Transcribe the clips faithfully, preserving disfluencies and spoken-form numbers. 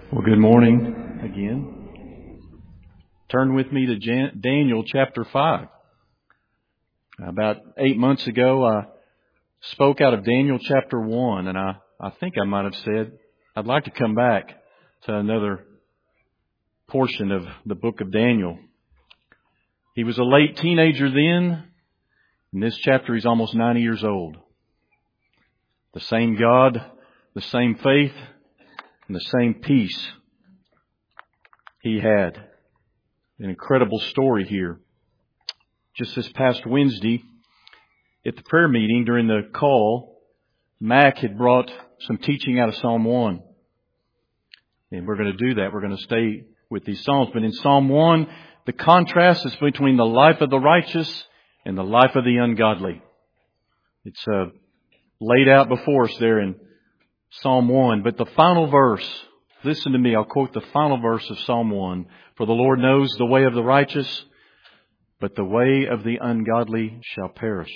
Well, good morning again. Turn with me to Jan- Daniel chapter five. About eight months ago, I spoke out of Daniel chapter one, and I, I think I might have said I'd like to come back to another portion of the book of Daniel. He was a late teenager then. In this chapter, he's almost ninety years old. The same God, the same faith, and the same peace he had. An incredible story here. Just this past Wednesday, at the prayer meeting during the call, Mac had brought some teaching out of Psalm one. And we're going to do that. We're going to stay with these Psalms. But in Psalm one, the contrast is between the life of the righteous and the life of the ungodly. It's uh, laid out before us there in Psalm one. But the final verse, listen to me, I'll quote the final verse of Psalm one. For the Lord knows the way of the righteous, but the way of the ungodly shall perish.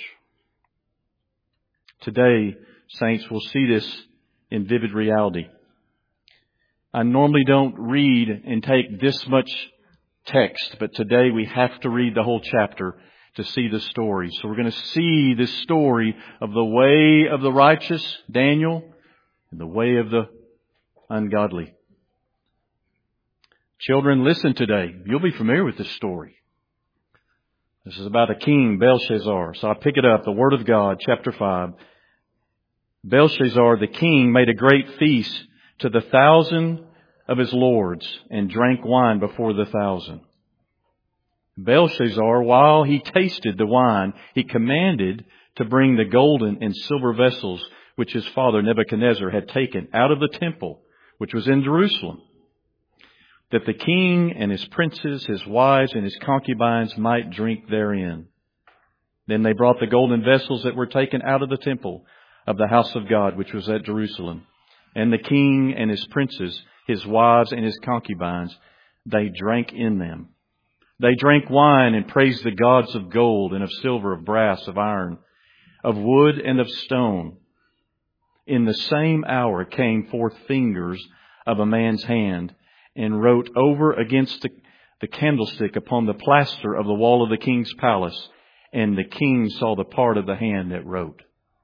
Today, saints, will see this in vivid reality. I normally don't read and take this much text, but today we have to read the whole chapter to see the story. So we're going to see this story of the way of the righteous, Daniel, and the way of the ungodly. Children, listen today. You'll be familiar with this story. This is about a king, Belshazzar. So I pick it up, the Word of God, chapter five. Belshazzar, the king, made a great feast to the thousand of his lords and drank wine before the thousand. Belshazzar, while he tasted the wine, he commanded to bring the golden and silver vessels which his father Nebuchadnezzar had taken out of the temple, which was in Jerusalem, that the king and his princes, his wives, and his concubines might drink therein. Then they brought the golden vessels that were taken out of the temple of the house of God, which was at Jerusalem. And the king and his princes, his wives, and his concubines, they drank in them. They drank wine and praised the gods of gold and of silver, of brass, of iron, of wood, and of stone. In the same hour came forth fingers of a man's hand, and wrote over against the, the candlestick upon the plaster of the wall of the king's palace. And the king saw the part of the hand that wrote.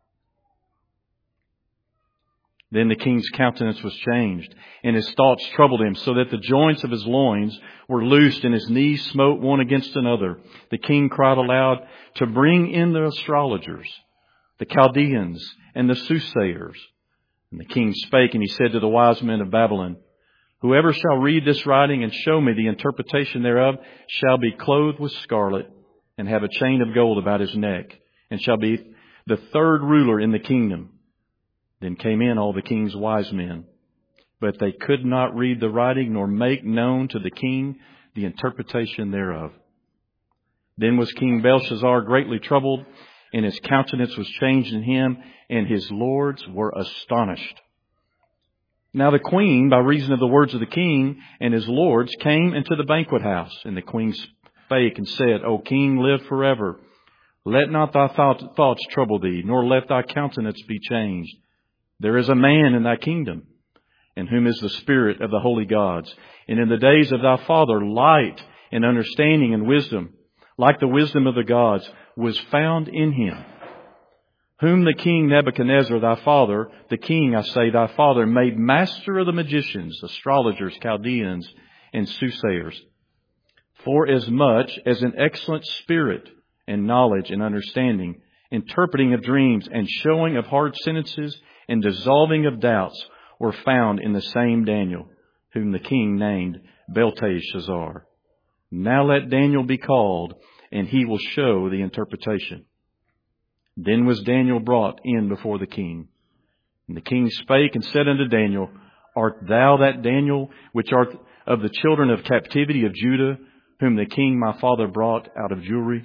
Then the king's countenance was changed, and his thoughts troubled him, so that the joints of his loins were loosed, and his knees smote one against another. The king cried aloud to bring in the astrologers, the Chaldeans, and the soothsayers. And the king spake, and he said to the wise men of Babylon, Whoever shall read this writing and show me the interpretation thereof shall be clothed with scarlet and have a chain of gold about his neck, and shall be the third ruler in the kingdom. Then came in all the king's wise men, but they could not read the writing nor make known to the king the interpretation thereof. Then was King Belshazzar greatly troubled, and his countenance was changed in him, and his lords were astonished. Now the queen, by reason of the words of the king and his lords, came into the banquet house. And the queen spake and said, O king, live forever. Let not thy thought, thoughts trouble thee, nor let thy countenance be changed. There is a man in thy kingdom, in whom is the spirit of the holy gods. And in the days of thy father, light and understanding and wisdom, like the wisdom of the gods, was found in him. Whom the king Nebuchadnezzar, thy father, the king, I say, thy father, made master of the magicians, astrologers, Chaldeans, and soothsayers. For as much as an excellent spirit and knowledge and understanding, interpreting of dreams and showing of hard sentences and dissolving of doubts were found in the same Daniel, whom the king named Belteshazzar. Now let Daniel be called, and he will show the interpretation. Then was Daniel brought in before the king. And the king spake and said unto Daniel, Art thou that Daniel, which art of the children of captivity of Judah, whom the king my father brought out of Jewry?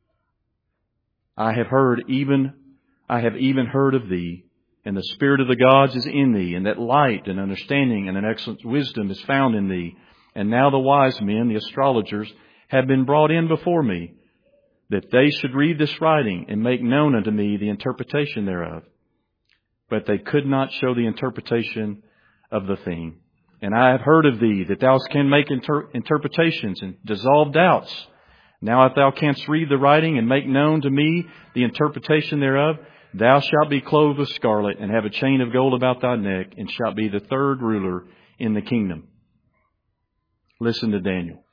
I have heard even, I have even heard of thee, and the spirit of the gods is in thee, and that light and understanding and an excellent wisdom is found in thee. And now the wise men, the astrologers, have been brought in before me, that they should read this writing and make known unto me the interpretation thereof. But they could not show the interpretation of the thing. And I have heard of thee, that thou canst make inter- interpretations and dissolve doubts. Now if thou canst read the writing and make known to me the interpretation thereof, thou shalt be clothed with scarlet, and have a chain of gold about thy neck, and shalt be the third ruler in the kingdom. Listen to Daniel.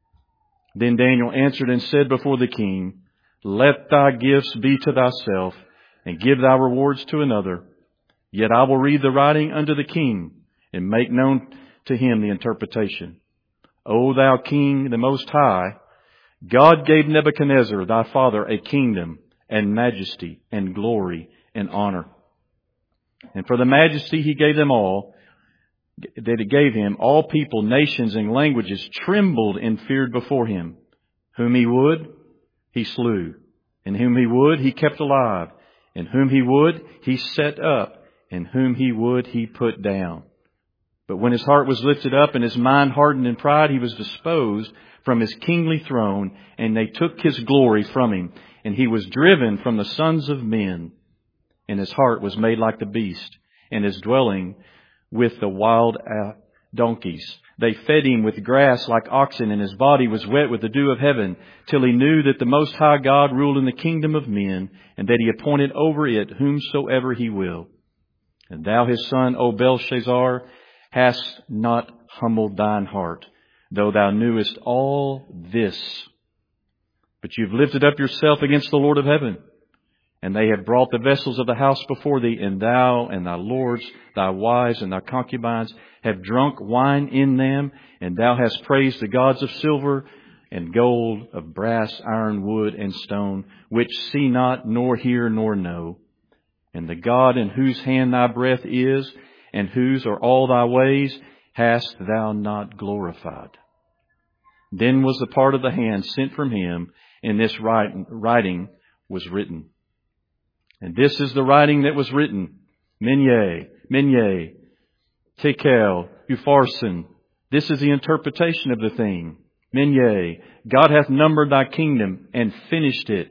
Then Daniel answered and said before the king, Let thy gifts be to thyself, and give thy rewards to another. Yet I will read the writing unto the king, and make known to him the interpretation. O thou King, the Most High, God gave Nebuchadnezzar thy father a kingdom, and majesty, and glory, and honor. And for the majesty he gave them all, that he gave him, all people, nations, and languages trembled and feared before him. Whom he would, he slew. And whom he would, he kept alive. And whom he would, he set up. And whom he would, he put down. But when his heart was lifted up and his mind hardened in pride, he was disposed from his kingly throne, and they took his glory from him. And he was driven from the sons of men, and his heart was made like the beast, and his dwelling with the wild donkeys. They fed him with grass like oxen, and his body was wet with the dew of heaven, till he knew that the Most High God ruled in the kingdom of men, and that he appointed over it whomsoever he will. And thou his son, O Belshazzar, hast not humbled thine heart, though thou knewest all this. But you've lifted up yourself against the Lord of heaven, and they have brought the vessels of the house before thee, and thou and thy lords, thy wives and thy concubines have drunk wine in them, and thou hast praised the gods of silver and gold, of brass, iron, wood, and stone, which see not, nor hear, nor know. And the God in whose hand thy breath is, and whose are all thy ways, hast thou not glorified. Then was the part of the hand sent from him, and this writing was written. And this is the writing that was written. Minye, Minye, Tekel, Upharsin. This is the interpretation of the thing. Minye, God hath numbered thy kingdom and finished it.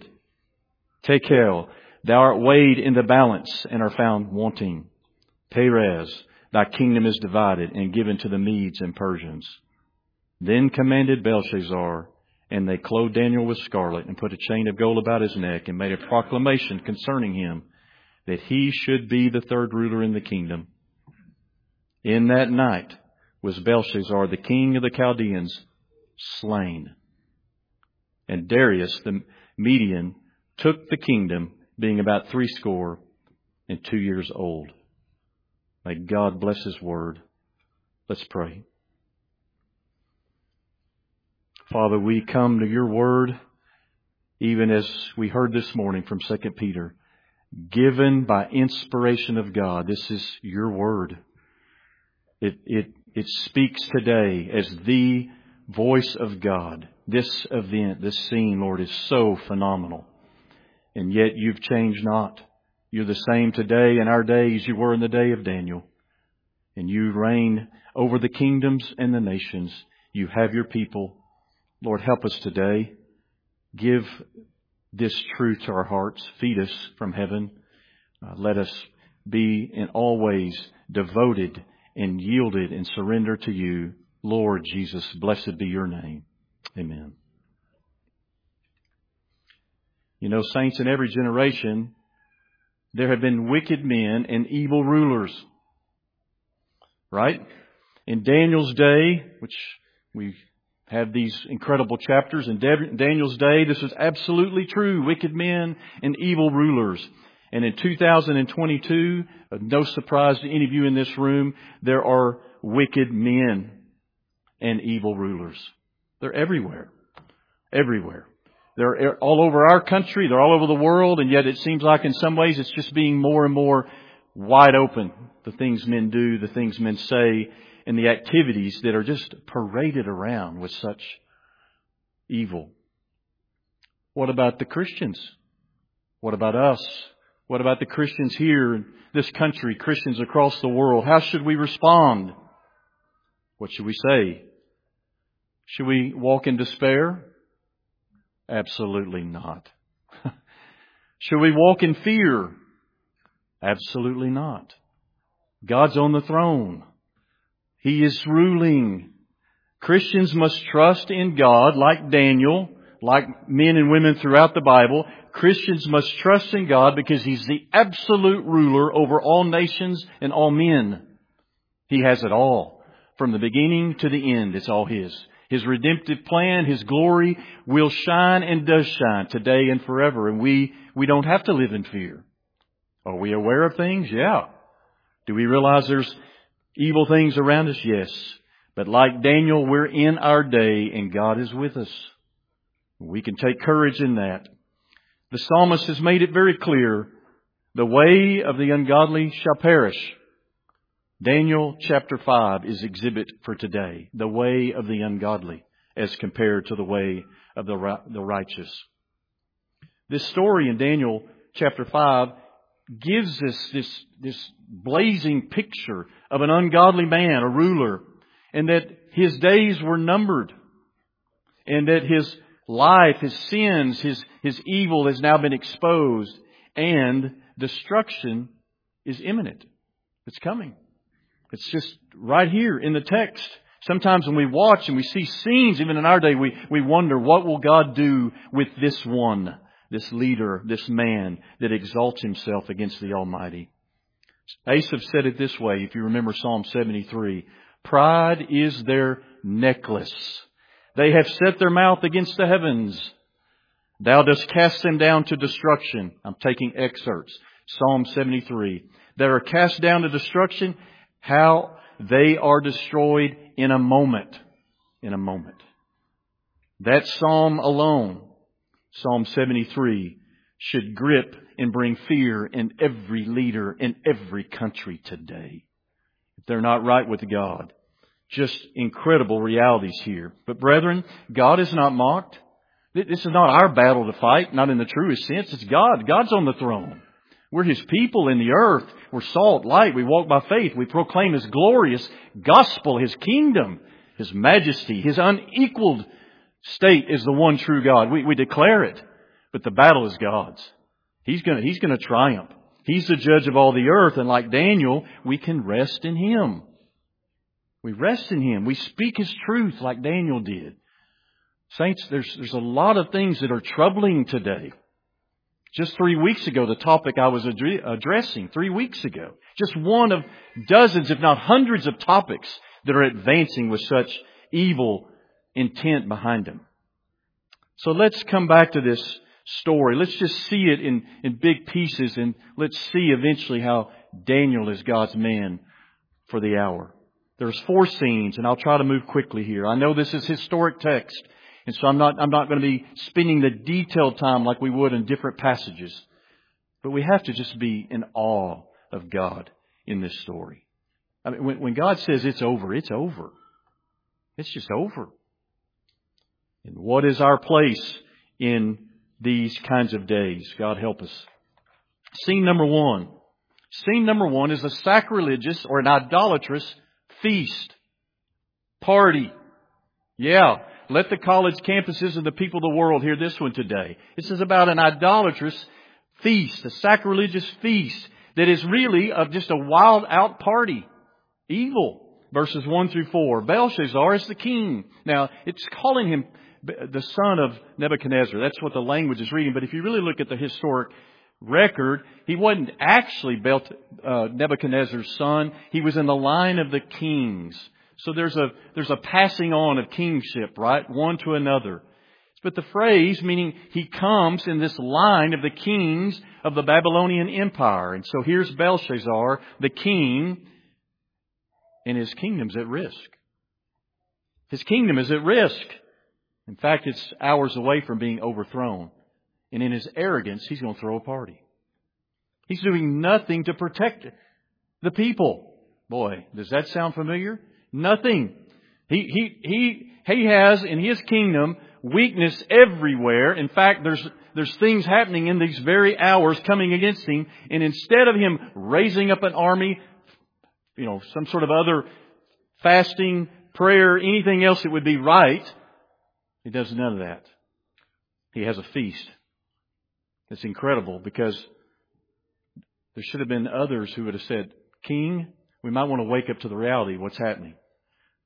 Tekel, thou art weighed in the balance and are found wanting. Perez, thy kingdom is divided and given to the Medes and Persians. Then commanded Belshazzar, and they clothed Daniel with scarlet, and put a chain of gold about his neck, and made a proclamation concerning him, that he should be the third ruler in the kingdom. In that night was Belshazzar, the king of the Chaldeans, slain. And Darius the Median took the kingdom, being about threescore and two years old. May God bless His word. Let's pray. Father, we come to your word, even as we heard this morning from Second Peter, given by inspiration of God. This is your word. It, it, it speaks today as the voice of God. This event, this scene, Lord, is so phenomenal. And yet you've changed not. You're the same today in our day as you were in the day of Daniel. And you reign over the kingdoms and the nations. You have your people. Lord, help us today. Give this truth to our hearts. Feed us from heaven. Uh, let us be in all ways devoted and yielded and surrendered to you. Lord Jesus, blessed be your name. Amen. You know, saints, in every generation, there have been wicked men and evil rulers. Right? In Daniel's day, which we have these incredible chapters, in Daniel's day, this was absolutely true. Wicked men and evil rulers. And in two thousand twenty-two, no surprise to any of you in this room, there are wicked men and evil rulers. They're everywhere. Everywhere. They're all over our country. They're all over the world. And yet it seems like in some ways it's just being more and more wide open. The things men do, the things men say, and the activities that are just paraded around with such evil. What about the Christians? What about us? What about the Christians here in this country, Christians across the world? How should we respond? What should we say? Should we walk in despair? Absolutely not. Should we walk in fear? Absolutely not. God's on the throne. He is ruling. Christians must trust in God like Daniel, like men and women throughout the Bible. Christians must trust in God because He's the absolute ruler over all nations and all men. He has it all. From the beginning to the end, it's all His. His redemptive plan, His glory will shine and does shine today and forever. And we, we don't have to live in fear. Are we aware of things? Yeah. Do we realize there's evil things around us? Yes. But like Daniel, we're in our day and God is with us. We can take courage in that. The psalmist has made it very clear. The way of the ungodly shall perish. Daniel chapter five is exhibit for today. The way of the ungodly as compared to the way of the the righteous. This story in Daniel chapter five gives us this, this blazing picture of an ungodly man, a ruler, and that his days were numbered, and that his life, his sins, his, his evil has now been exposed, and destruction is imminent. It's coming. It's just right here in the text. Sometimes when we watch and we see scenes, even in our day, we, we wonder, what will God do with this one, this leader, this man that exalts himself against the Almighty? Asaph said it this way, if you remember Psalm seventy-three. Pride is their necklace. They have set their mouth against the heavens. Thou dost cast them down to destruction. I'm taking excerpts. Psalm seventy-three. That are cast down to destruction. How they are destroyed in a moment. In a moment. That psalm alone, Psalm seventy-three, should grip and bring fear in every leader in every country today. If they're not right with God. Just incredible realities here. But brethren, God is not mocked. This is not our battle to fight, not in the truest sense. It's God. God's on the throne. We're His people in the earth. We're salt, light. We walk by faith. We proclaim His glorious gospel, His kingdom, His majesty, His unequaled state is the one true God. We, we declare it. But the battle is God's. He's going to, He's going to triumph. He's the judge of all the earth. And like Daniel, we can rest in Him. We rest in Him. We speak His truth like Daniel did. Saints, there's, there's a lot of things that are troubling today. Just three weeks ago, the topic I was addressing, three weeks ago, just one of dozens, if not hundreds of topics that are advancing with such evil intent behind them. So let's come back to this story. Let's just see it in, in big pieces, and let's see eventually how Daniel is God's man for the hour. There's four scenes, and I'll try to move quickly here. I know this is historic text. And so I'm not, I'm not going to be spending the detailed time like we would in different passages. But we have to just be in awe of God in this story. I mean, when, when God says it's over, it's over. It's just over. And what is our place in these kinds of days? God help us. Scene number one. Scene number one is a sacrilegious or an idolatrous feast. Party. Yeah. Let the college campuses and the people of the world hear this one today. This is about an idolatrous feast, a sacrilegious feast that is really a, just a wild out party. Evil. Verses one through four. Belshazzar is the king. Now, it's calling him the son of Nebuchadnezzar. That's what the language is reading. But if you really look at the historic record, he wasn't actually Belt, uh, Nebuchadnezzar's son. He was in the line of the kings. So there's a, there's a passing on of kingship, right? One to another. But the phrase, meaning he comes in this line of the kings of the Babylonian Empire. And so here's Belshazzar, the king, and his kingdom's at risk. His kingdom is at risk. In fact, it's hours away from being overthrown. And in his arrogance, he's going to throw a party. He's doing nothing to protect the people. Boy, does that sound familiar? Nothing. He, he, he, he has in his kingdom weakness everywhere. In fact, there's, there's things happening in these very hours coming against him. And instead of him raising up an army, you know, some sort of other fasting, prayer, anything else that would be right, he does none of that. He has a feast. It's incredible because there should have been others who would have said, King, we might want to wake up to the reality of what's happening.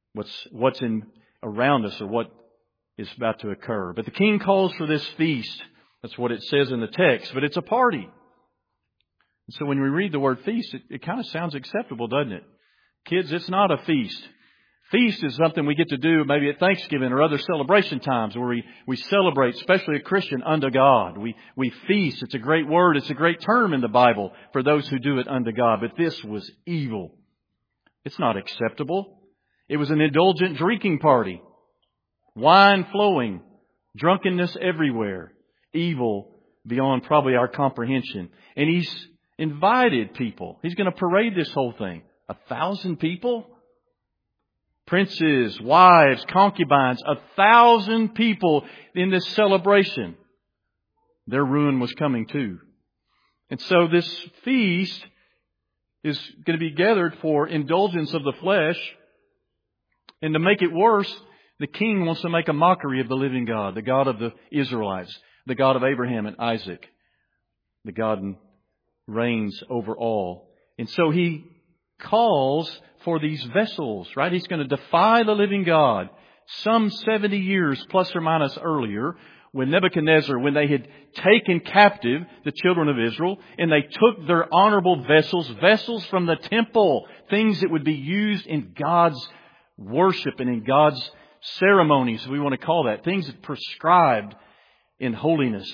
what's what's in around us or what is about to occur. But the king calls for this feast. That's what it says in the text. But it's a party. And so when we read the word feast, it, it kind of sounds acceptable, doesn't it? Kids, it's not a feast. Feast is something we get to do maybe at Thanksgiving or other celebration times where we, we celebrate, especially a Christian, unto God. We, we feast. It's a great word. It's a great term in the Bible for those who do it unto God. But this was evil. It's not acceptable. It was an indulgent drinking party. Wine flowing. Drunkenness everywhere. Evil beyond probably our comprehension. And He's invited people. He's going to parade this whole thing. A thousand people? Princes, wives, concubines, a thousand people in this celebration. Their ruin was coming too. And so this feast is going to be gathered for indulgence of the flesh. And to make it worse, the king wants to make a mockery of the living God, the God of the Israelites, the God of Abraham and Isaac, the God who reigns over all. And so he calls for these vessels, right? He's going to defy the living God. Some seventy years plus or minus earlier, when Nebuchadnezzar, when they had taken captive the children of Israel, and they took their honorable vessels, vessels from the temple, things that would be used in God's worship and in God's ceremonies, we want to call that, things that prescribed in holiness.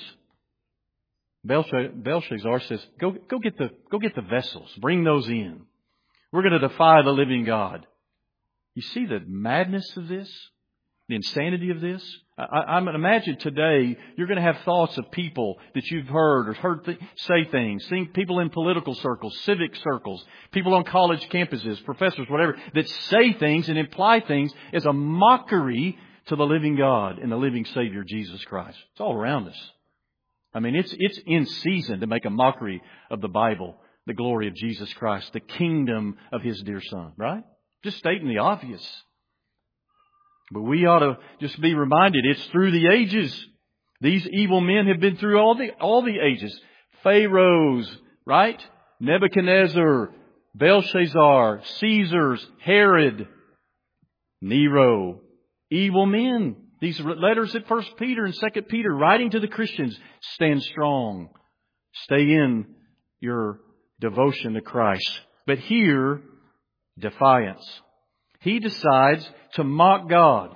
Belshazzar says, go, go get the, go get the vessels, bring those in. We're going to defy the living God. You see the madness of this? The insanity of this? I, I, I imagine today you're going to have thoughts of people that you've heard or heard th- say things. Think people in political circles, civic circles, people on college campuses, professors, whatever, that say things and imply things as a mockery to the living God and the living Savior, Jesus Christ. It's all around us. I mean, it's it's in season to make a mockery of the Bible, the glory of Jesus Christ, the kingdom of His dear Son, right? Just stating the obvious. But we ought to just be reminded it's through the ages. These evil men have been through all the all the ages. Pharaohs, right? Nebuchadnezzar, Belshazzar, Caesars, Herod, Nero. Evil men. These letters at First Peter and Second Peter writing to the Christians. Stand strong. Stay in your devotion to Christ. But here, defiance. He decides to mock God.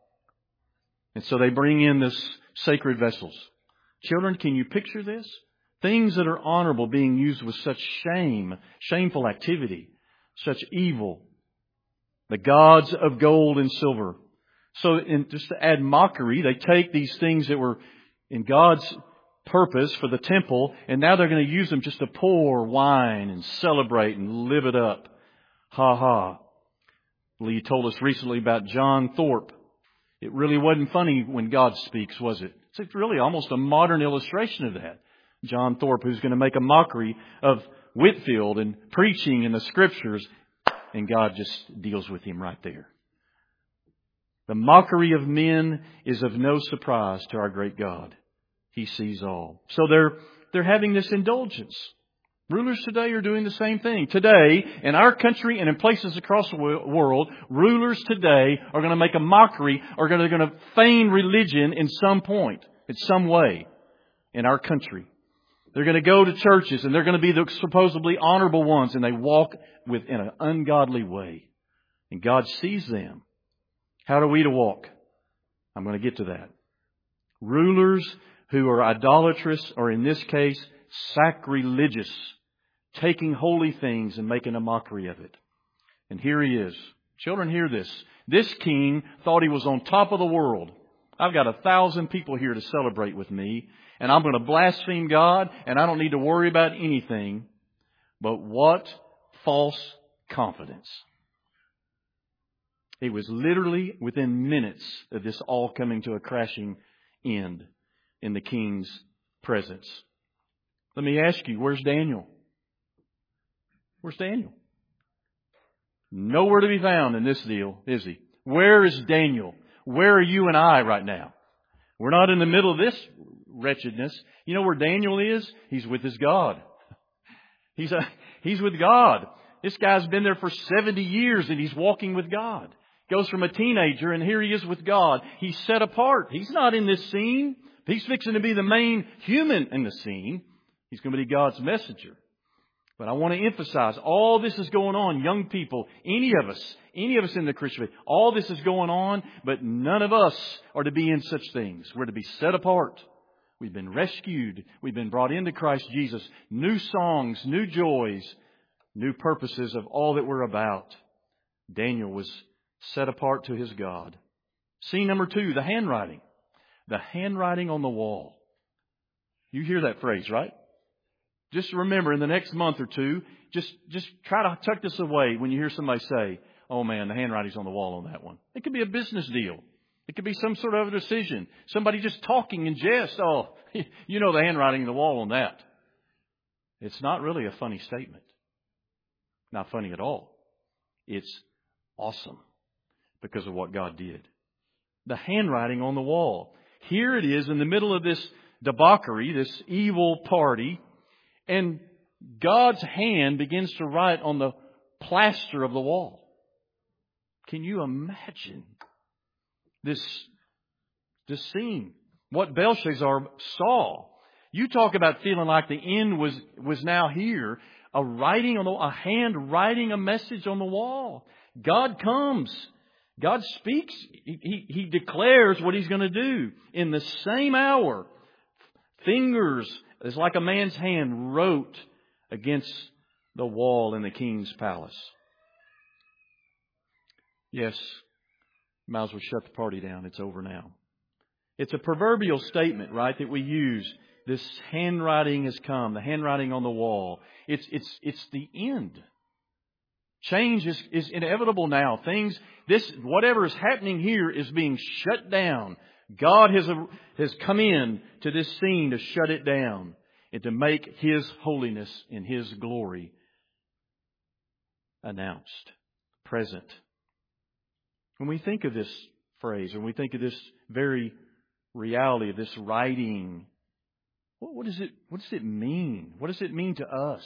And so they bring in this sacred vessels. Children, can you picture this? Things that are honorable being used with such shame, shameful activity, such evil. The gods of gold and silver. So in, just to add mockery, they take these things that were in God's purpose for the temple, and now they're going to use them just to pour wine and celebrate and live it up. Ha ha. Lee told us recently about John Thorpe. It really wasn't funny when God speaks, was it? It's really almost a modern illustration of that. John Thorpe, who's going to make a mockery of Whitefield and preaching in the Scriptures, and God just deals with him right there. The mockery of men is of no surprise to our great God. He sees all. So they're they're having this indulgence. Rulers today are doing the same thing. Today, in our country and in places across the world, rulers today are going to make a mockery, or they're going to feign religion in some point, in some way, in our country. They're going to go to churches and they're going to be the supposedly honorable ones, and they walk with in an ungodly way. And God sees them. How are we to walk? I'm going to get to that. Rulers who are idolatrous, or in this case, sacrilegious, taking holy things and making a mockery of it. And here he is. Children, hear this. This king thought he was on top of the world. I've got a thousand people here to celebrate with me, and I'm going to blaspheme God, and I don't need to worry about anything. But what false confidence. It was literally within minutes of this all coming to a crashing end in the king's presence. Let me ask you, where's Daniel? Where's Daniel? Nowhere to be found in this deal, is he? Where is Daniel? Where are you and I right now? We're not in the middle of this wretchedness. You know where Daniel is? He's with his God. He's a, he's with God. This guy's been there for seventy years and he's walking with God. Goes from a teenager, and here he is with God. He's set apart. He's not in this scene. He's fixing to be the main human in the scene. He's going to be God's messenger. But I want to emphasize, all this is going on. Young people, any of us, any of us in the Christian faith, all this is going on, but none of us are to be in such things. We're to be set apart. We've been rescued. We've been brought into Christ Jesus. New songs, new joys, new purposes of all that we're about. Daniel was set apart to his God. Scene number two, the handwriting. The handwriting on the wall. You hear that phrase, right? Just remember, in the next month or two, just, just try to tuck this away when you hear somebody say, oh man, the handwriting's on the wall on that one. It could be a business deal. It could be some sort of a decision. Somebody just talking in jest. Oh, you know the handwriting on the wall on that. It's not really a funny statement. Not funny at all. It's awesome because of what God did. The handwriting on the wall. Here it is in the middle of this debauchery, this evil party, and God's hand begins to write on the plaster of the wall. Can you imagine this, this scene? What Belshazzar saw. You talk about feeling like the end was, was now here. A writing on the, a hand writing a message on the wall. God comes. God speaks. He, he, he declares what He's going to do. In the same hour, fingers, it's like a man's hand, wrote against the wall in the king's palace. Yes, might as well shut the party down. It's over now. It's a proverbial statement, right, that we use. This handwriting has come, the handwriting on the wall. It's, it's, it's the end. Change is, is inevitable now. Things, this, whatever is happening here is being shut down. God has, a, has come in to this scene to shut it down and to make His holiness and His glory announced, present. When we think of this phrase, when we think of this very reality of this writing, what, what does it, what does it mean? What does it mean to us?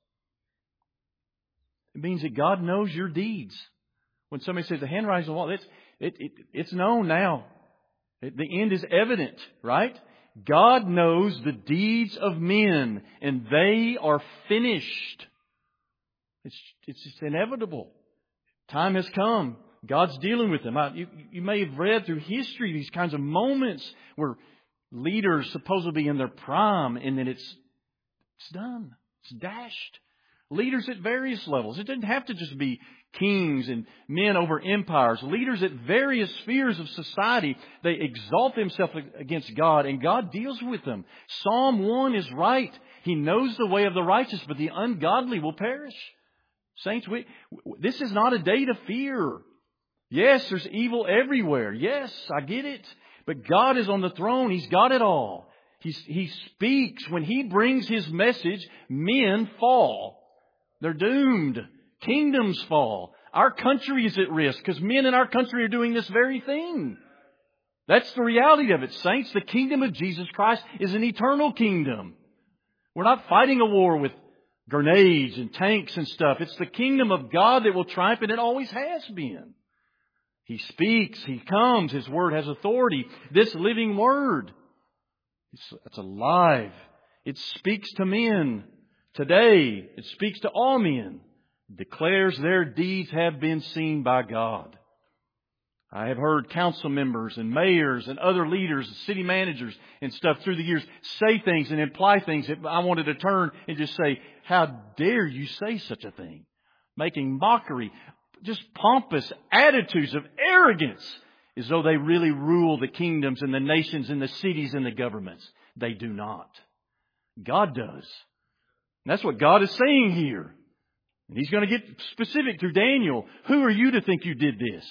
It means that God knows your deeds. When somebody says the handwriting's on the wall, it's, it, it, it's known now. It, the end is evident, right? God knows the deeds of men, and they are finished. It's, it's just inevitable. Time has come. God's dealing with them. You, you may have read through history these kinds of moments where leaders supposedly in their prime, and then it's, it's done. It's dashed. Leaders at various levels. It didn't have to just be kings and men over empires. Leaders at various spheres of society, they exalt themselves against God, and God deals with them. Psalm one is right. He knows the way of the righteous, but the ungodly will perish. Saints, we, this is not a day to fear. Yes, there's evil everywhere. Yes, I get it. But God is on the throne. He's got it all. He, he speaks. When He brings His message, men fall. They're doomed. Kingdoms fall. Our country is at risk because men in our country are doing this very thing. That's the reality of it, saints. The kingdom of Jesus Christ is an eternal kingdom. We're not fighting a war with grenades and tanks and stuff. It's the kingdom of God that will triumph, and it always has been. He speaks. He comes. His word has authority. This living word, it's, it's alive. It speaks to men. Today, it speaks to all men. It declares their deeds have been seen by God. I have heard council members and mayors and other leaders, city managers and stuff through the years say things and imply things that I wanted to turn and just say, how dare you say such a thing? Making mockery, just pompous attitudes of arrogance as though they really rule the kingdoms and the nations and the cities and the governments. They do not. God does. And that's what God is saying here. And He's going to get specific through Daniel. Who are you to think you did this?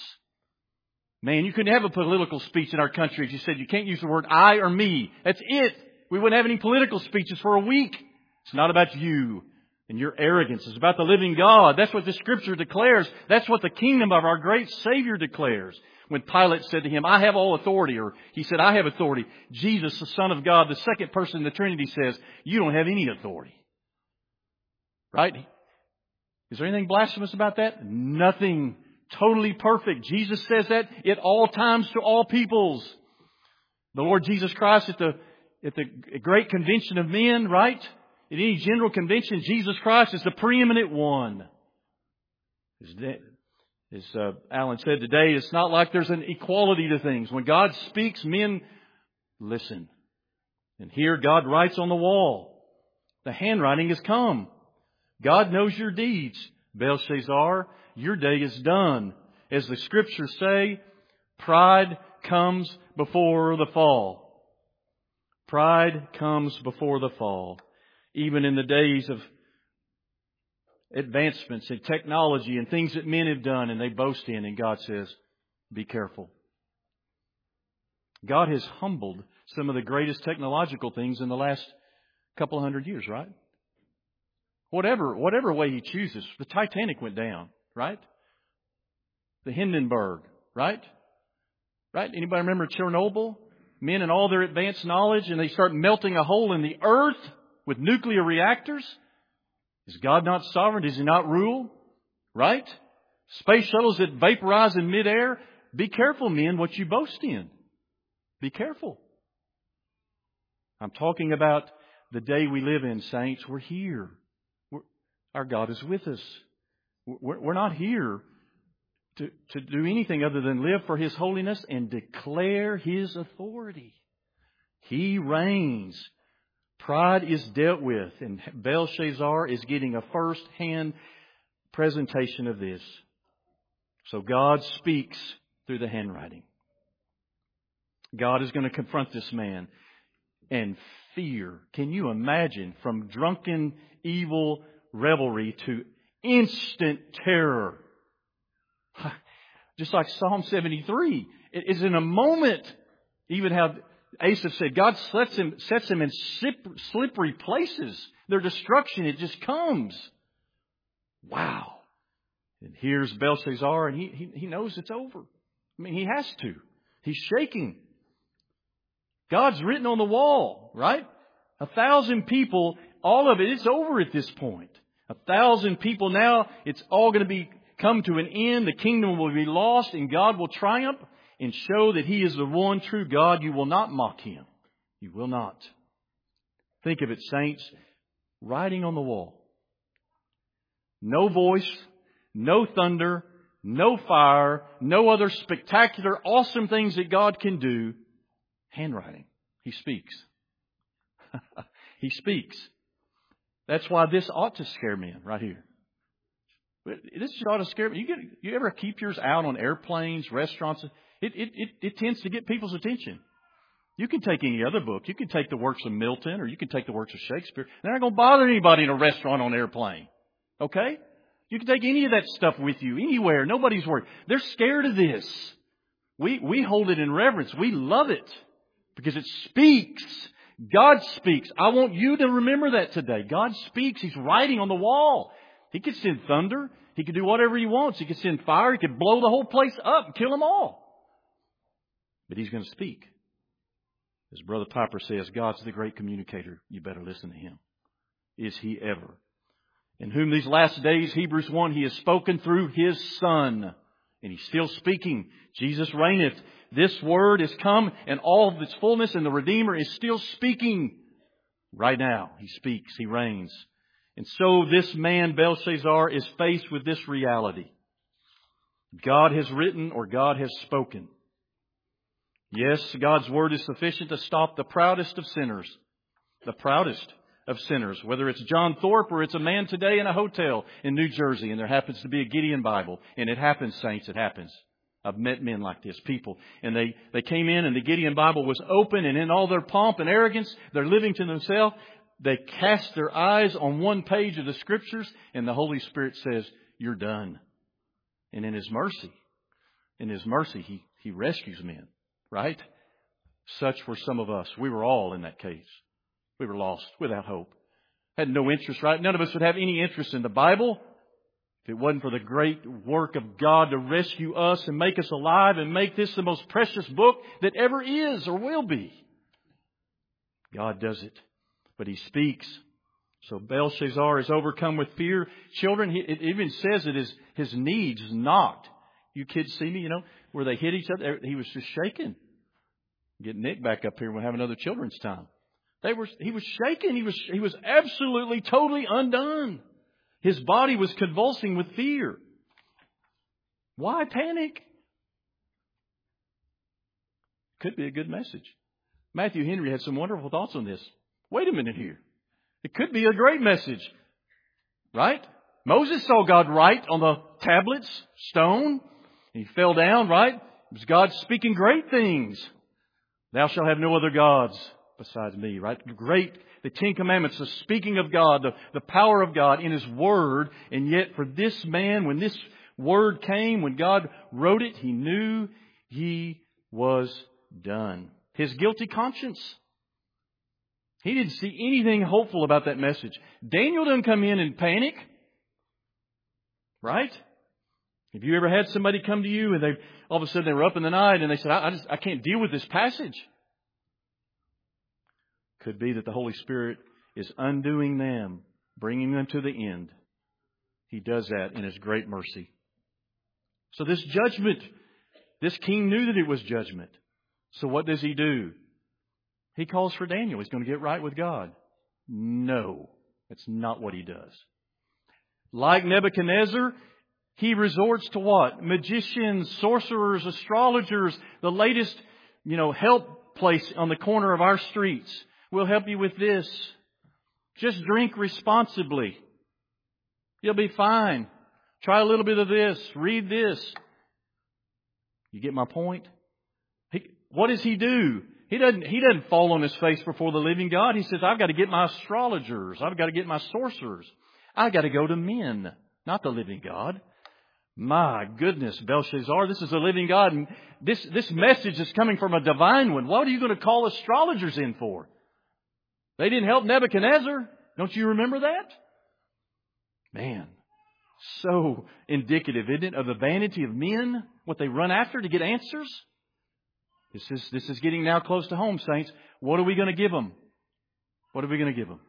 Man, you couldn't have a political speech in our country if you said you can't use the word I or me. That's it. We wouldn't have any political speeches for a week. It's not about you and your arrogance. It's about the living God. That's what the Scripture declares. That's what the kingdom of our great Savior declares. When Pilate said to Him, I have all authority, or He said, I have authority. Jesus, the Son of God, the second person in the Trinity, says, you don't have any authority. Right? Is there anything blasphemous about that? Nothing totally perfect. Jesus says that at all times to all peoples. The Lord Jesus Christ at the, at the great convention of men, right? At any general convention, Jesus Christ is the preeminent one. As uh, Alan said today, it's not like there's an equality to things. When God speaks, men listen. And here God writes on the wall. The handwriting has come. God knows your deeds. Belshazzar, your day is done. As the Scriptures say, pride comes before the fall. Pride comes before the fall. Even in the days of advancements in technology and things that men have done and they boast in, and God says, be careful. God has humbled some of the greatest technological things in the last couple of hundred years, right? Whatever, whatever way He chooses. The Titanic went down, right? The Hindenburg, right? Right? Anybody remember Chernobyl? Men and all their advanced knowledge, and they start melting a hole in the earth with nuclear reactors. Is God not sovereign? Does He not rule? Right? Space shuttles that vaporize in midair. Be careful, men, what you boast in. Be careful. I'm talking about the day we live in, saints. We're here. We're, our God is with us. We're, we're not here to, to do anything other than live for His holiness and declare His authority. He reigns. Pride is dealt with, and Belshazzar is getting a first-hand presentation of this. So God speaks through the handwriting. God is going to confront this man. And fear, can you imagine, from drunken, evil revelry to instant terror? Just like Psalm seventy-three. It is in a moment, even how Asaph said, God sets him, sets them in slippery places. Their destruction, it just comes. Wow. And here's Belshazzar, and he, he, he knows it's over. I mean, he has to. He's shaking. God's written on the wall, right? A thousand people, all of it, it's over at this point. A thousand people now, it's all going to be come to an end. The kingdom will be lost, and God will triumph and show that He is the one true God. You will not mock Him. You will not. Think of it, saints. Writing on the wall. No voice, no thunder, no fire, no other spectacular, awesome things that God can do. Handwriting. He speaks. He speaks. That's why this ought to scare men right here. This ought to scare me. You, get, you ever keep yours out on airplanes, restaurants? It, it, it, it tends to get people's attention. You can take any other book. You can take the works of Milton, or you can take the works of Shakespeare. They're not going to bother anybody in a restaurant on an airplane. Okay? You can take any of that stuff with you, anywhere. Nobody's worried. They're scared of this. We, we hold it in reverence. We love it because it speaks. God speaks. I want you to remember that today. God speaks. He's writing on the wall. He could send thunder. He could do whatever He wants. He could send fire. He could blow the whole place up and kill them all. But He's going to speak. As Brother Piper says, God's the great communicator. You better listen to Him. Is He ever? In whom these last days, Hebrews one, He has spoken through His Son. And He's still speaking. Jesus reigneth. This word has come and all of its fullness, and the Redeemer is still speaking. Right now, He speaks. He reigns. And so this man, Belshazzar, is faced with this reality. God has written or God has spoken. Yes, God's Word is sufficient to stop the proudest of sinners. The proudest of sinners. Whether it's John Thorpe or it's a man today in a hotel in New Jersey and there happens to be a Gideon Bible. And it happens, saints, it happens. I've met men like this, people. And they, they came in and the Gideon Bible was open, and in all their pomp and arrogance, they're living to themselves. They cast their eyes on one page of the Scriptures, and the Holy Spirit says, you're done. And in His mercy, in His mercy, He, He rescues men. Right? Such were some of us. We were all in that case. We were lost without hope. Had no interest, right? None of us would have any interest in the Bible if it wasn't for the great work of God to rescue us and make us alive and make this the most precious book that ever is or will be. God does it. But He speaks. So Belshazzar is overcome with fear. Children, it even says that his, his needs knocked. You kids see me, you know, where they hit each other. He was just shaking. Get Nick back up here and we'll have another children's time. They were, he was shaking. He was, he was absolutely, totally undone. His body was convulsing with fear. Why panic? Could be a good message. Matthew Henry had some wonderful thoughts on this. Wait a minute here. It could be a great message. Right? Moses saw God write on the tablets, stone. He fell down, right? It was God speaking great things. Thou shalt have no other gods besides me, right? Great, the Ten Commandments, the speaking of God, the, the power of God in His Word. And yet for this man, when this Word came, when God wrote it, he knew he was done. His guilty conscience. He didn't see anything hopeful about that message. Daniel didn't come in and panic. Right? Have you ever had somebody come to you and they all of a sudden they were up in the night and they said, I, I just I can't deal with this passage. Could be that the Holy Spirit is undoing them, bringing them to the end. He does that in His great mercy. So this judgment, this king knew that it was judgment. So what does he do? He calls for Daniel. He's going to get right with God. No, that's not what he does. Like Nebuchadnezzar, he resorts to what? Magicians, sorcerers, astrologers, the latest, you know, help place on the corner of our streets. We'll help you with this. Just drink responsibly. You'll be fine. Try a little bit of this. Read this. You get my point? He, what does he do? He doesn't, he doesn't fall on his face before the living God. He says, I've got to get my astrologers. I've got to get my sorcerers. I've got to go to men, not the living God. My goodness, Belshazzar, this is a living God. And this, this message is coming from a divine one. What are you going to call astrologers in for? They didn't help Nebuchadnezzar. Don't you remember that? Man, so indicative, isn't it, of the vanity of men, what they run after to get answers? This is, this is getting now close to home, saints. What are we going to give them? What are we going to give them?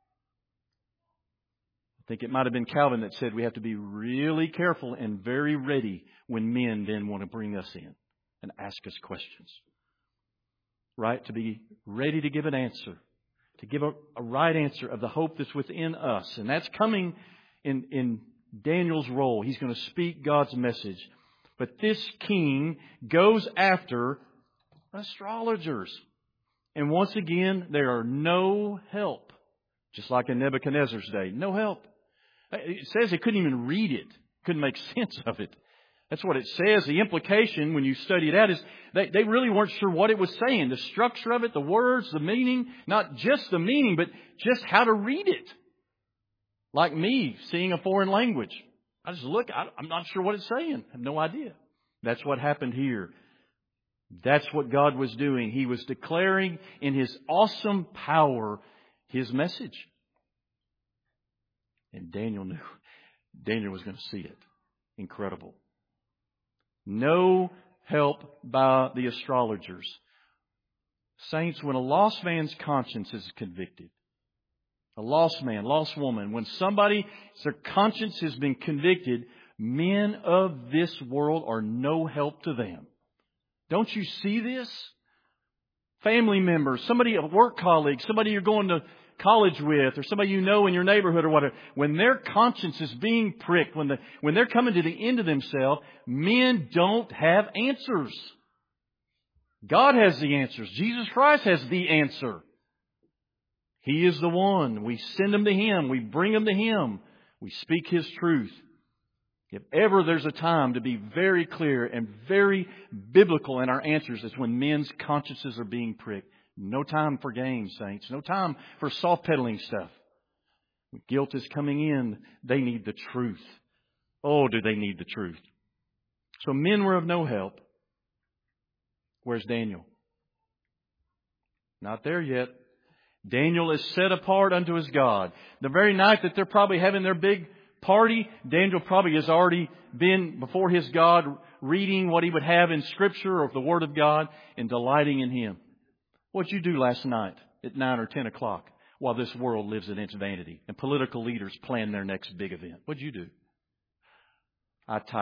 I think it might have been Calvin that said we have to be really careful and very ready when men then want to bring us in and ask us questions. Right? To be ready to give an answer. To give a, a right answer of the hope that's within us. And that's coming in, in Daniel's role. He's going to speak God's message. But this king goes after astrologers. And once again, there are no help. Just like in Nebuchadnezzar's day. No help. It says they couldn't even read it. Couldn't make sense of it. That's what it says. The implication, when you study it out, is they, they really weren't sure what it was saying. The structure of it, the words, the meaning. Not just the meaning, but just how to read it. Like me, seeing a foreign language. I just look, I, I'm not sure what it's saying. I have no idea. That's what happened here. That's what God was doing. He was declaring in His awesome power His message. And Daniel knew. Daniel was going to see it. Incredible. No help by the astrologers. Saints, when a lost man's conscience is convicted, a lost man, lost woman, when somebody, their conscience has been convicted, men of this world are no help to them. Don't you see this? Family members, somebody, a work colleague, somebody you're going to college with, or somebody you know in your neighborhood or whatever, when their conscience is being pricked, when the when they're coming to the end of themselves, men don't have answers. God has the answers. Jesus Christ has the answer. He is the one. We send them to Him. We bring them to Him. We speak His truth. If ever there's a time to be very clear and very biblical in our answers, it's when men's consciences are being pricked. No time for games, saints. No time for soft-pedaling stuff. When guilt is coming in, they need the truth. Oh, do they need the truth. So men were of no help. Where's Daniel? Not there yet. Daniel is set apart unto his God. The very night that they're probably having their big party, Daniel probably has already been before his God reading what he would have in Scripture or the Word of God and delighting in Him. What'd you do last night at nine or ten o'clock while this world lives in its vanity and political leaders plan their next big event? What'd you do? I typed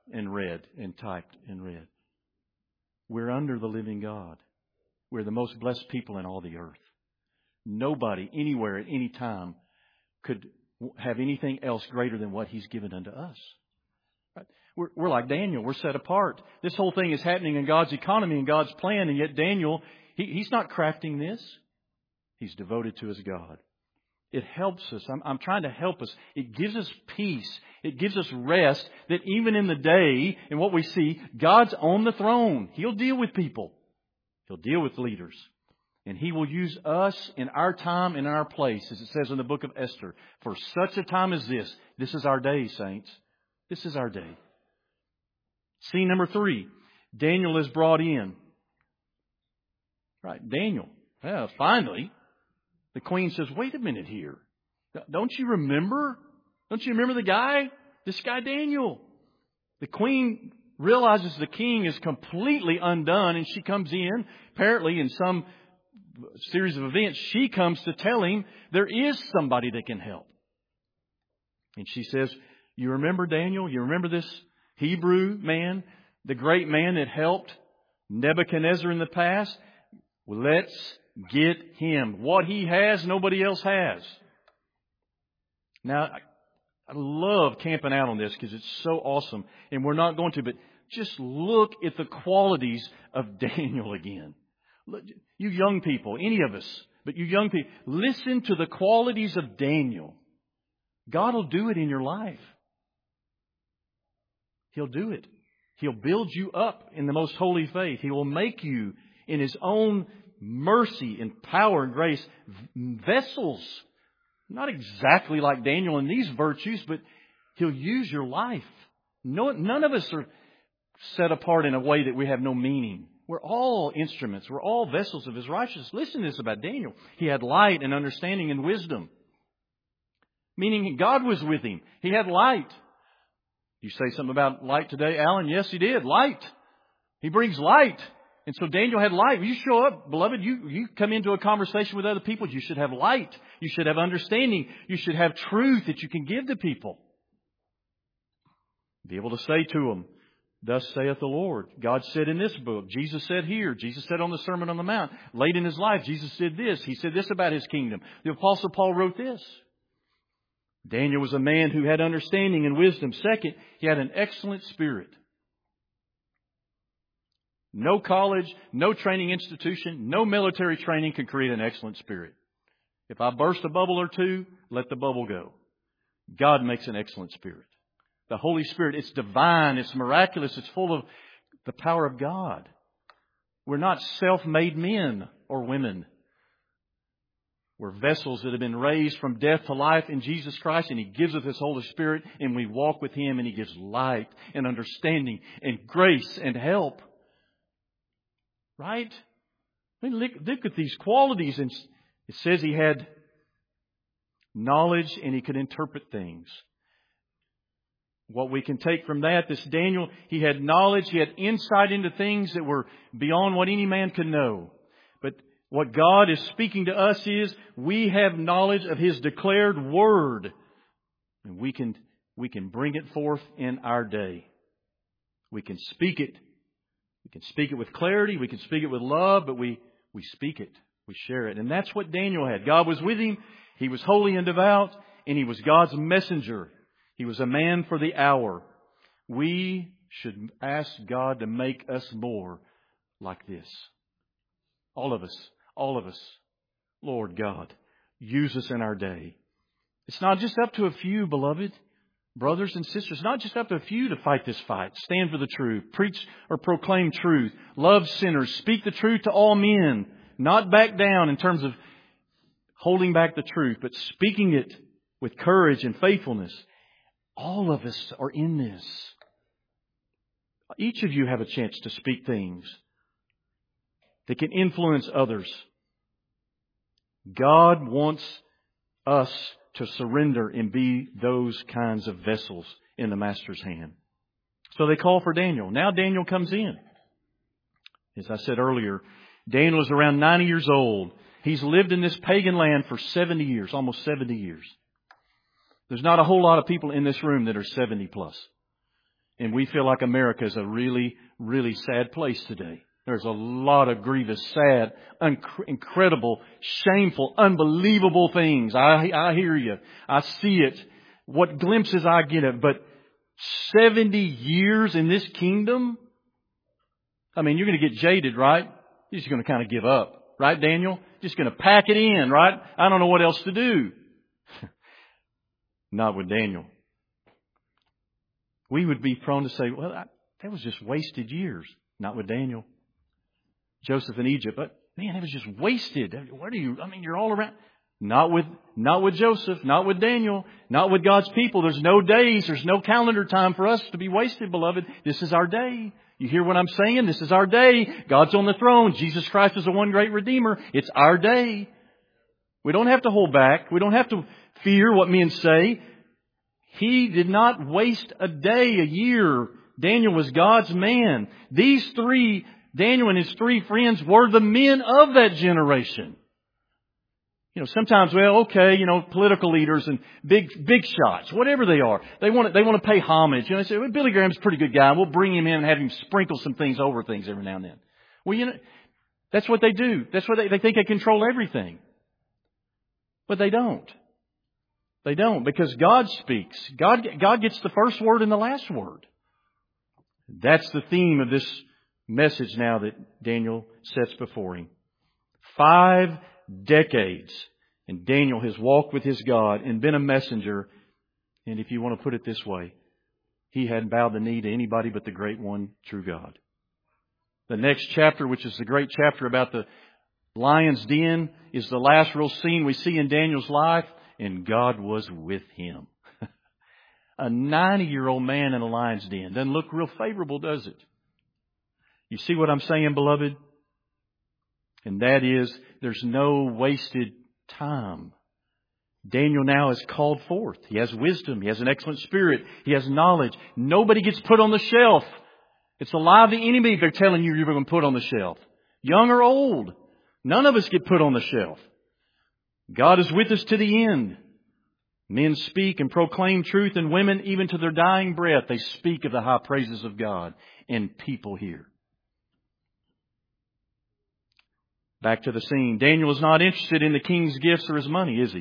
and read and typed and read. We're under the living God. We're the most blessed people in all the earth. Nobody, anywhere, at any time could have anything else greater than what He's given unto us. Right? We're, we're like Daniel. We're set apart. This whole thing is happening in God's economy and God's plan, and yet Daniel, he, he's not crafting this. He's devoted to his God. It helps us. I'm, I'm trying to help us. It gives us peace. It gives us rest that even in the day and what we see, God's on the throne. He'll deal with people. He'll deal with leaders. And He will use us in our time and in our place, as it says in the book of Esther. For such a time as this, this is our day, saints. This is our day. Scene number three. Daniel is brought in. Right, Daniel. Well, finally. The queen says, wait a minute here. Don't you remember? Don't you remember the guy? This guy Daniel. The queen realizes the king is completely undone, and she comes in. Apparently in some series of events, she comes to tell him there is somebody that can help. And she says, you remember Daniel? You remember this Hebrew man? The great man that helped Nebuchadnezzar in the past? Well, let's get him. What he has, nobody else has. Now, I, I love camping out on this because it's so awesome. And we're not going to, but just look at the qualities of Daniel again. You young people, any of us, but you young people, listen to the qualities of Daniel. God will do it in your life. He'll do it. He'll build you up in the most holy faith. He will make you in His own mercy and power and grace vessels. Not exactly like Daniel in these virtues, but He'll use your life. No, none of us are set apart in a way that we have no meaning. We're all instruments. We're all vessels of His righteousness. Listen to this about Daniel. He had light and understanding and wisdom. Meaning God was with him. He had light. You say something about light today, Alan? Yes, he did. Light. He brings light. And so Daniel had light. You show up, beloved, you, you come into a conversation with other people. You should have light. You should have understanding. You should have truth that you can give to people. Be able to say to them, thus saith the Lord. God said in this book. Jesus said here. Jesus said on the Sermon on the Mount. Late in His life, Jesus said this. He said this about His kingdom. The Apostle Paul wrote this. Daniel was a man who had understanding and wisdom. Second, he had an excellent spirit. No college, no training institution, no military training can create an excellent spirit. If I burst a bubble or two, let the bubble go. God makes an excellent spirit. The Holy Spirit, it's divine, it's miraculous, it's full of the power of God. We're not self-made men or women. We're vessels that have been raised from death to life in Jesus Christ, and He gives us His Holy Spirit, and we walk with Him, and He gives light and understanding and grace and help. Right? I mean, look, look at these qualities. And it says he had knowledge and he could interpret things. What we can take from that, this Daniel, he had knowledge, he had insight into things that were beyond what any man could know. But what God is speaking to us is, we have knowledge of His declared Word. And we can, we can bring it forth in our day. We can speak it. We can speak it with clarity. We can speak it with love, but we, we speak it. We share it. And that's what Daniel had. God was with him. He was holy and devout, and he was God's messenger. He was a man for the hour. We should ask God to make us more like this. All of us. All of us. Lord God, use us in our day. It's not just up to a few, beloved. Brothers and sisters, not just up to a few to fight this fight. Stand for the truth. Preach or proclaim truth. Love sinners. Speak the truth to all men. Not back down in terms of holding back the truth, but speaking it with courage and faithfulness. All of us are in this. Each of you have a chance to speak things that can influence others. God wants us to surrender and be those kinds of vessels in the Master's hand. So they call for Daniel. Now Daniel comes in. As I said earlier, Daniel is around ninety years old. He's lived in this pagan land for seventy years, almost seventy years. There's not a whole lot of people in this room that are seventy plus. And we feel like America is a really, really sad place today. There's a lot of grievous, sad, un- incredible, shameful, unbelievable things. I, I hear you. I see it. What glimpses I get of. But seventy years in this kingdom? I mean, you're going to get jaded, right? You're just going to kind of give up. Right, Daniel? Just going to pack it in, right? I don't know what else to do. Not with Daniel. We would be prone to say, well, I, that was just wasted years. Not with Daniel. Joseph in Egypt, but man, it was just wasted. What are you, I mean, you're all around. Not with, not with Joseph, not with Daniel, not with God's people. There's no days, there's no calendar time for us to be wasted, beloved. This is our day. You hear what I'm saying? This is our day. God's on the throne. Jesus Christ is the one great Redeemer. It's our day. We don't have to hold back. We don't have to fear what men say. He did not waste a day, a year. Daniel was God's man. These three, Daniel and his three friends, were the men of that generation. You know, sometimes, well, okay, you know, political leaders and big, big shots, whatever they are, they want to, they want to pay homage. You know, they say, well, Billy Graham's a pretty good guy. We'll bring him in and have him sprinkle some things over things every now and then. Well, you know, that's what they do. That's what they, they think they control everything. But they don't. They don't, because God speaks. God, God gets the first word and the last word. That's the theme of this message now that Daniel sets before him. Five decades. And Daniel has walked with his God and been a messenger. And if you want to put it this way, he hadn't bowed the knee to anybody but the great one, true God. The next chapter, which is the great chapter about the lion's den, is the last real scene we see in Daniel's life. And God was with him. A ninety-year-old man in a lion's den. Doesn't look real favorable, does it? You see what I'm saying, beloved? And that is, there's no wasted time. Daniel now is called forth. He has wisdom. He has an excellent spirit. He has knowledge. Nobody gets put on the shelf. It's the lie of the enemy they're telling you you're going to put on the shelf. Young or old. None of us get put on the shelf. God is with us to the end. Men speak and proclaim truth, and women, even to their dying breath, they speak of the high praises of God, and people hear. Back to the scene. Daniel is not interested in the king's gifts or his money, is he?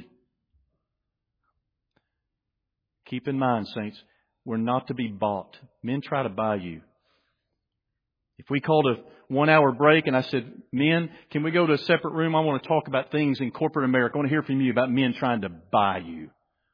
Keep in mind, saints, we're not to be bought. Men try to buy you. If we called a one-hour break and I said, men, can we go to a separate room? I want to talk about things in corporate America. I want to hear from you about men trying to buy you.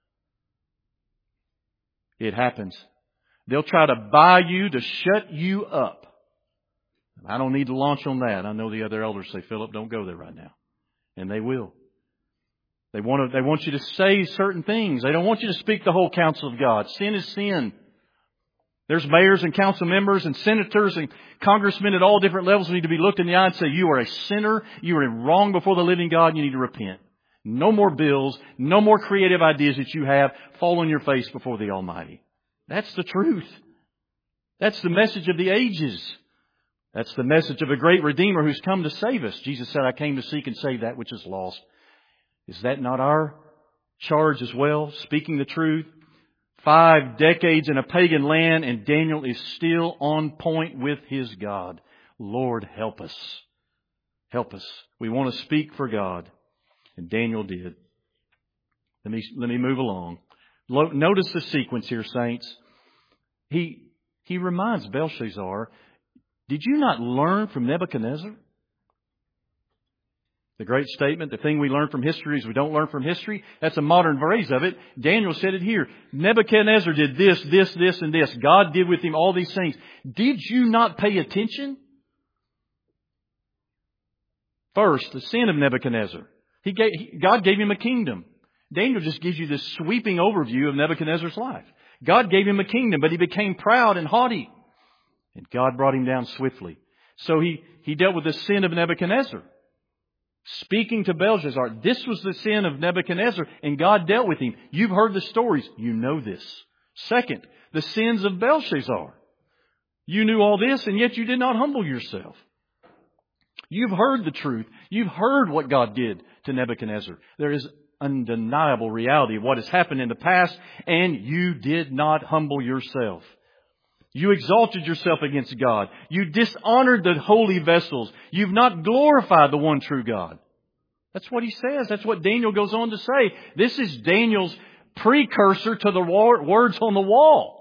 It happens. They'll try to buy you to shut you up. I don't need to launch on that. I know the other elders say, Philip, don't go there right now. And they will. They want to, they want you to say certain things. They don't want you to speak the whole counsel of God. Sin is sin. There's mayors and council members and senators and congressmen at all different levels who need to be looked in the eye and say, you are a sinner. You are wrong before the living God. And you need to repent. No more bills. No more creative ideas that you have. Fall on your face before the Almighty. That's the truth. That's the message of the ages. That's the message of a great Redeemer who's come to save us. Jesus said, I came to seek and save that which is lost. Is that not our charge as well? Speaking the truth. Five decades in a pagan land, and Daniel is still on point with his God. Lord, help us. Help us. We want to speak for God. And Daniel did. Let me, let me move along. Notice the sequence here, saints. He, he reminds Belshazzar, did you not learn from Nebuchadnezzar? The great statement, the thing we learn from history is we don't learn from history. That's a modern phrase of it. Daniel said it here. Nebuchadnezzar did this, this, this, and this. God did with him all these things. Did you not pay attention? First, the sin of Nebuchadnezzar. He gave, God gave him a kingdom. Daniel just gives you this sweeping overview of Nebuchadnezzar's life. God gave him a kingdom, but he became proud and haughty. And God brought him down swiftly. So he, he dealt with the sin of Nebuchadnezzar. Speaking to Belshazzar, this was the sin of Nebuchadnezzar, and God dealt with him. You've heard the stories. You know this. Second, the sins of Belshazzar. You knew all this, and yet you did not humble yourself. You've heard the truth. You've heard what God did to Nebuchadnezzar. There is undeniable reality of what has happened in the past, and you did not humble yourself. You exalted yourself against God. You dishonored the holy vessels. You've not glorified the one true God. That's what he says. That's what Daniel goes on to say. This is Daniel's precursor to the words on the wall.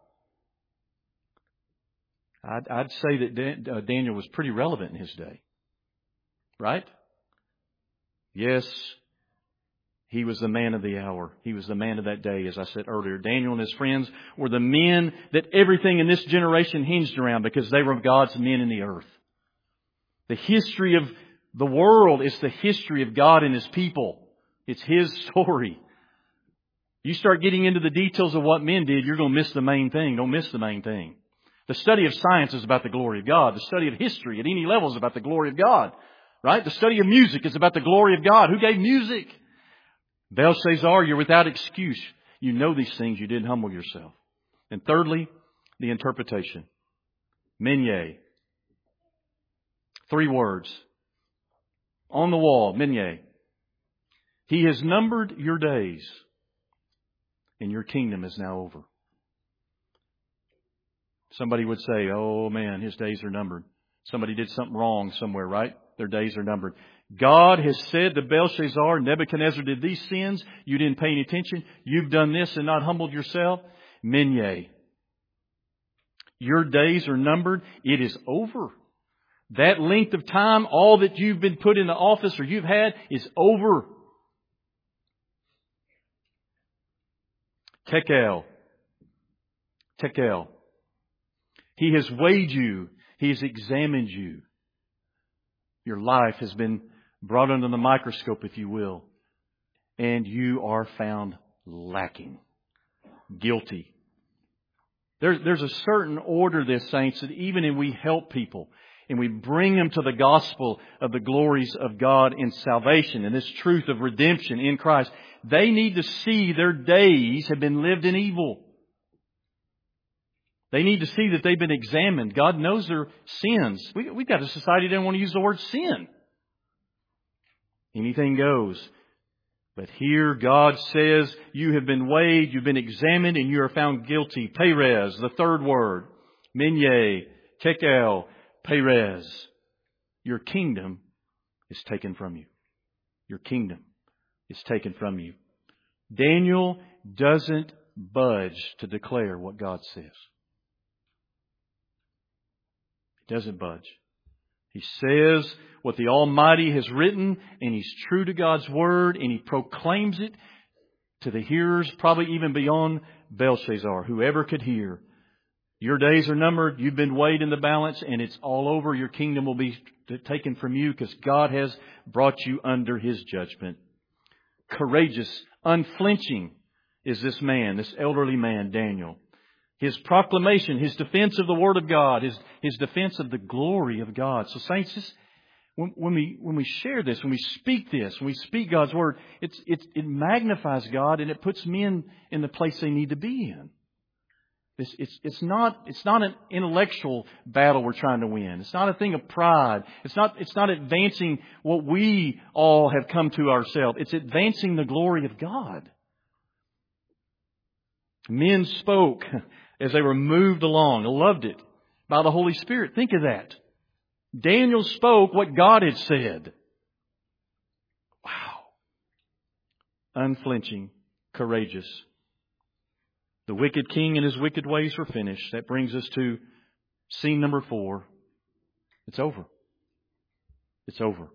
I'd, I'd say that Dan, uh, Daniel was pretty relevant in his day. Right? Yes, he was the man of the hour. He was the man of that day, as I said earlier. Daniel and his friends were the men that everything in this generation hinged around because they were God's men in the earth. The history of the world is the history of God and His people. It's His story. You start getting into the details of what men did, you're going to miss the main thing. Don't miss the main thing. The study of science is about the glory of God. The study of history at any level is about the glory of God. Right? The study of music is about the glory of God. Who gave music? Belshazzar, you're without excuse. You know these things. You didn't humble yourself. And thirdly, the interpretation. Minye. Three words. On the wall, Minye. He has numbered your days, and your kingdom is now over. Somebody would say, oh man, his days are numbered. Somebody did something wrong somewhere, right? Their days are numbered. God has said to Belshazzar, Nebuchadnezzar did these sins. You didn't pay any attention. You've done this and not humbled yourself. Minye. Your days are numbered. It is over. That length of time, all that you've been put in the office or you've had is over. Tekel. Tekel. He has weighed you. He has examined you. Your life has been brought under the microscope, if you will. And you are found lacking. Guilty. There's, there's a certain order, this, saints, that even if we help people and we bring them to the gospel of the glories of God in salvation and this truth of redemption in Christ, they need to see their days have been lived in evil. They need to see that they've been examined. God knows their sins. We, we've got a society that doesn't want to use the word sin. Anything goes. But here God says, you have been weighed, you've been examined, and you are found guilty. Perez, the third word. Minye, Tekel, Perez. Your kingdom is taken from you. Your kingdom is taken from you. Daniel doesn't budge to declare what God says. He doesn't budge. He says what the Almighty has written, and he's true to God's Word, and he proclaims it to the hearers, probably even beyond Belshazzar, whoever could hear. Your days are numbered, you've been weighed in the balance, and it's all over. Your kingdom will be taken from you because God has brought you under His judgment. Courageous, unflinching is this man, this elderly man, Daniel. His proclamation, his defense of the Word of God, his, his defense of the glory of God. So saints, this, when, when we when we share this, when we speak this, when we speak God's Word, it's, it's, it magnifies God and it puts men in the place they need to be in. It's, it's, it's, not, it's not an intellectual battle we're trying to win. It's not a thing of pride. It's not, it's not advancing what we all have come to ourselves. It's advancing the glory of God. Men spoke as they were moved along. I loved it. By the Holy Spirit. Think of that. Daniel spoke what God had said. Wow. Unflinching. Courageous. The wicked king and his wicked ways were finished. That brings us to scene number four. It's over. It's over.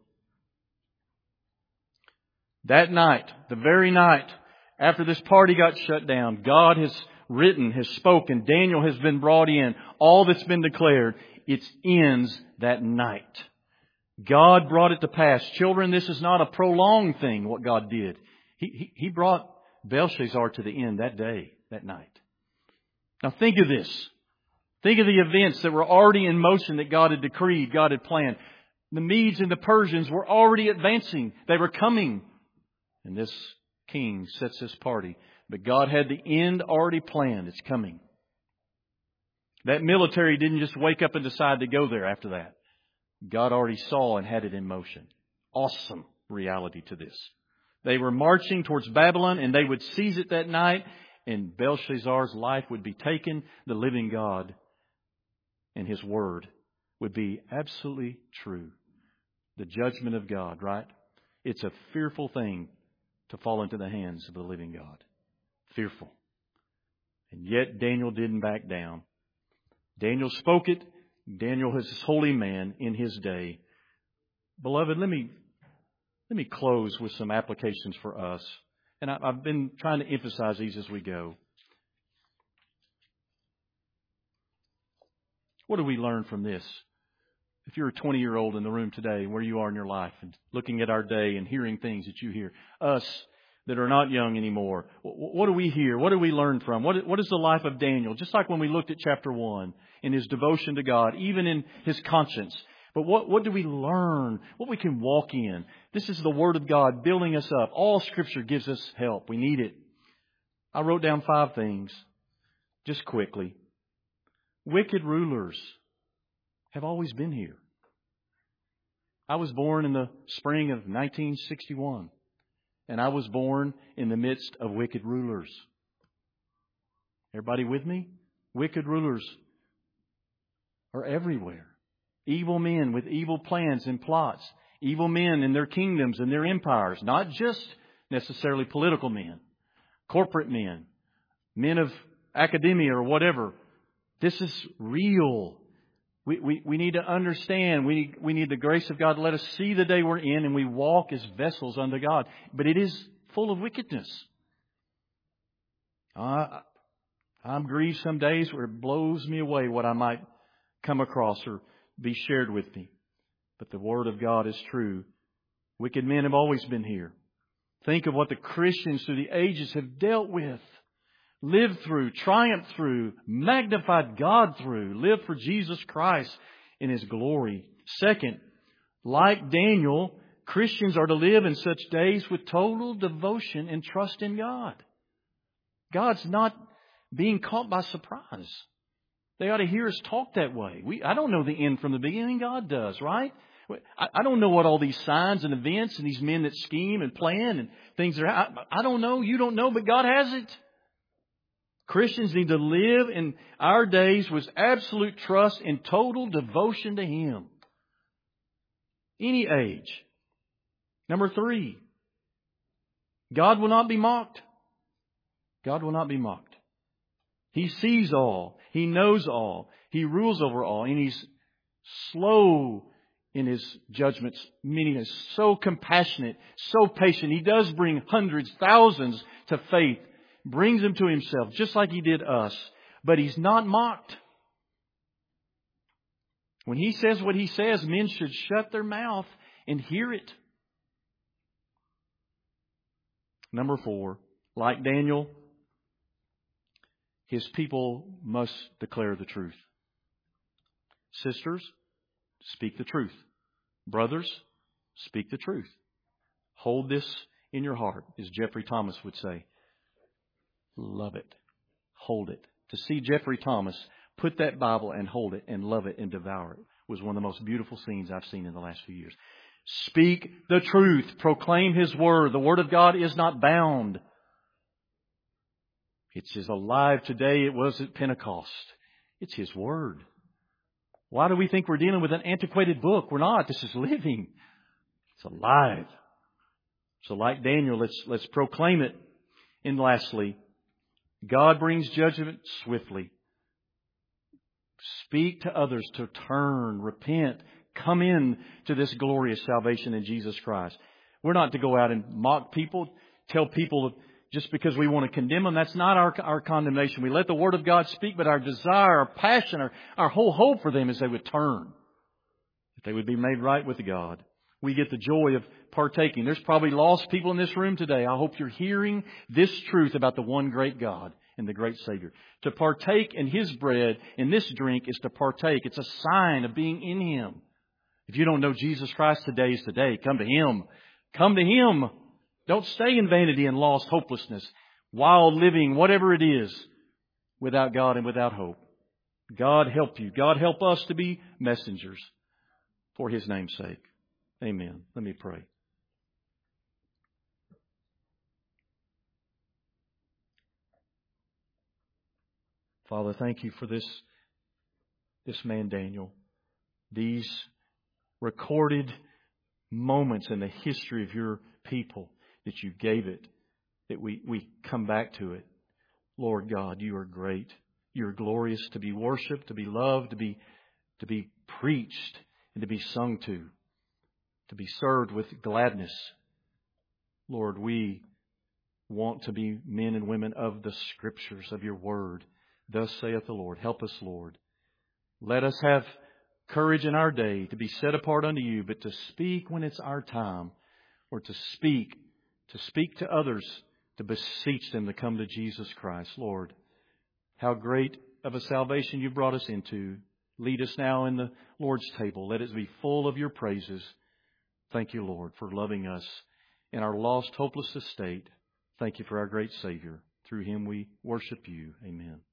That night, the very night after this party got shut down, God has written, has spoken. Daniel has been brought in. All that's been declared, it ends that night. God brought it to pass. Children, this is not a prolonged thing, what God did. He, he, he brought Belshazzar to the end that day, that night. Now think of this. Think of the events that were already in motion that God had decreed, God had planned. The Medes and the Persians were already advancing. They were coming. And this king sets this party. But God had the end already planned. It's coming. That military didn't just wake up and decide to go there after that. God already saw and had it in motion. Awesome reality to this. They were marching towards Babylon and they would seize it that night and Belshazzar's life would be taken. The living God and His Word would be absolutely true. The judgment of God, right? It's a fearful thing to fall into the hands of the living God. Fearful. And yet Daniel didn't back down. Daniel spoke it. Daniel is this holy man in his day. Beloved, let me let me close with some applications for us. And I, I've been trying to emphasize these as we go. What do we learn from this? If you're a twenty-year-old in the room today, where you are in your life, and looking at our day and hearing things that you hear, us that are not young anymore, what do we hear? What do we learn from? What, what is the life of Daniel? Just like when we looked at chapter one, in his devotion to God, even in his conscience. But what, what do we learn? What we can walk in? This is the Word of God building us up. All Scripture gives us help. We need it. I wrote down five things, just quickly. Wicked rulers have always been here. I was born in the spring of nineteen sixty-one, and I was born in the midst of wicked rulers. Everybody with me? Wicked rulers are everywhere. Evil men with evil plans and plots. Evil men in their kingdoms and their empires. Not just necessarily political men. Corporate men. Men of academia or whatever. This is real. We, we, we need to understand. We need, we need the grace of God to let us see the day we're in, and we walk as vessels unto God. But it is full of wickedness. Uh, I'm grieved some days where it blows me away what I might come across or be shared with me. But the Word of God is true. Wicked men have always been here. Think of what the Christians through the ages have dealt with, lived through, triumphed through, magnified God through, lived for Jesus Christ in His glory. Second, like Daniel, Christians are to live in such days with total devotion and trust in God. God's not being caught by surprise. They ought to hear us talk that way. We, I don't know the end from the beginning. God does, right? I, I don't know what all these signs and events and these men that scheme and plan and things are. I, I don't know. You don't know, but God has it. Christians need to live in our days with absolute trust and total devotion to Him. Any age. Number three, God will not be mocked. God will not be mocked. He sees all. He knows all. He rules over all. And He's slow in His judgments, meaning He's so compassionate, so patient. He does bring hundreds, thousands to faith, brings them to Himself, just like He did us. But He's not mocked. When He says what He says, men should shut their mouth and hear it. Number four, like Daniel, His people must declare the truth. Sisters, speak the truth. Brothers, speak the truth. Hold this in your heart, as Jeffrey Thomas would say. Love it. Hold it. To see Jeffrey Thomas put that Bible and hold it and love it and devour it was one of the most beautiful scenes I've seen in the last few years. Speak the truth. Proclaim His Word. The Word of God is not bound. It's as alive today it was at Pentecost. It's His Word. Why do we think we're dealing with an antiquated book? We're not. This is living. It's alive. So like Daniel, let's, let's proclaim it. And lastly, God brings judgment swiftly. Speak to others to turn, repent, come in to this glorious salvation in Jesus Christ. We're not to go out and mock people, tell people just because we want to condemn them. That's not our, our condemnation. We let the Word of God speak, but our desire, our passion, our, our whole hope for them is they would turn. That they would be made right with God. We get the joy of partaking. There's probably lost people in this room today. I hope you're hearing this truth about the one great God and the great Savior. To partake in His bread and this drink is to partake. It's a sign of being in Him. If you don't know Jesus Christ, today is today. Come to Him. Come to Him. Don't stay in vanity and lost hopelessness, wild living, whatever it is, without God and without hope. God help you. God help us to be messengers for His name's sake. Amen. Let me pray. Father, thank You for this this man Daniel, these recorded moments in the history of your people, that you gave it, that we, we come back to it. Lord God, you are great. You are glorious to be worshipped, to be loved, to be, to be preached, and to be sung to, to be served with gladness. Lord, we want to be men and women of the Scriptures, of your Word. Thus saith the Lord. Help us, Lord. Let us have courage in our day to be set apart unto you, but to speak when it's our time, or to speak, to speak to others, to beseech them to come to Jesus Christ. Lord, how great of a salvation you brought us into. Lead us now in the Lord's table. Let it be full of your praises. Thank you, Lord, for loving us in our lost, hopeless estate. Thank you for our great Savior. Through Him we worship you. Amen.